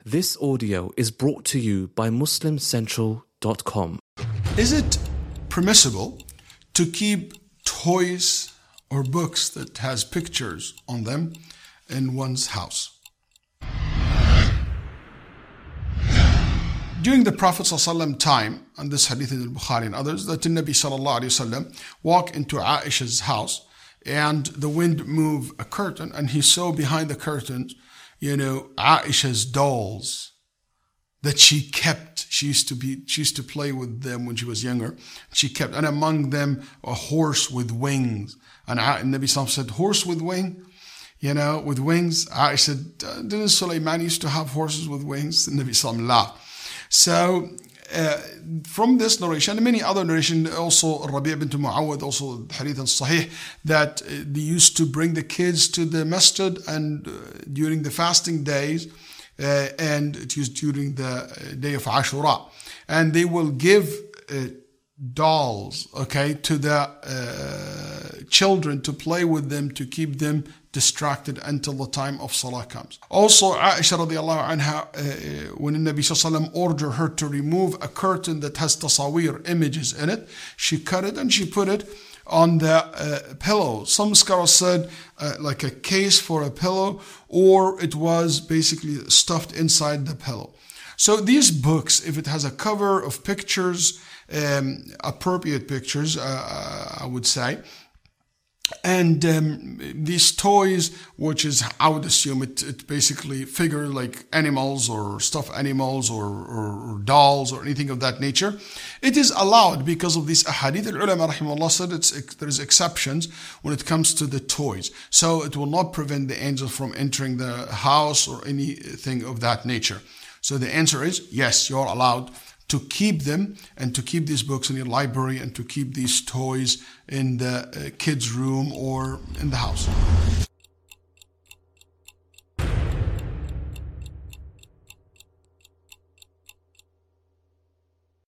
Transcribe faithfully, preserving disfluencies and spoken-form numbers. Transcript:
This audio is brought to you by Muslim Central dot com. Is it permissible to keep toys or books that has pictures on them in one's house? During the Prophet ﷺ time, and this hadith in al-Bukhari and others, that the Nabi ﷺ walked into Aisha's house and the wind moved a curtain and he saw behind the curtains, you know, Aisha's dolls that she kept. She used to be, she used to play with them when she was younger. She kept, and among them, a horse with wings. And Nabi ﷺ said, horse with wing? You know, with wings? Aisha said, didn't Sulaiman used to have horses with wings? And Nabi ﷺ laughed. So, uh, from this narration, and many other narrations, also Rabi' bint Muawwad, also Hadith and Sahih, that uh, they used to bring the kids to the masjid and uh, during the fasting days, uh, and it was during the day of Ashura, and they will give uh, dolls, okay, to the uh, children to play with them, to keep them distracted until the time of Salah comes. Also, Aisha radiallahu anha, uh, when the Nabi sallallahu ordered her to remove a curtain that has tasawir, images in it, she cut it and she put it on the uh, pillow. Some scholars said uh, like a case for a pillow, or it was basically stuffed inside the pillow. So these books, if it has a cover of pictures, um, appropriate pictures, uh, I would say, and um, these toys, which is, I would assume it, it basically figure like animals or stuffed animals or, or, or dolls or anything of that nature, it is allowed because of these ahadith. Al-ulama rahimahullah said it's, there is exceptions when it comes to the toys. So it will not prevent the angels from entering the house or anything of that nature. So the answer is yes, you're allowed to keep them and to keep these books in your library and to keep these toys in the uh, kids' room or in the house.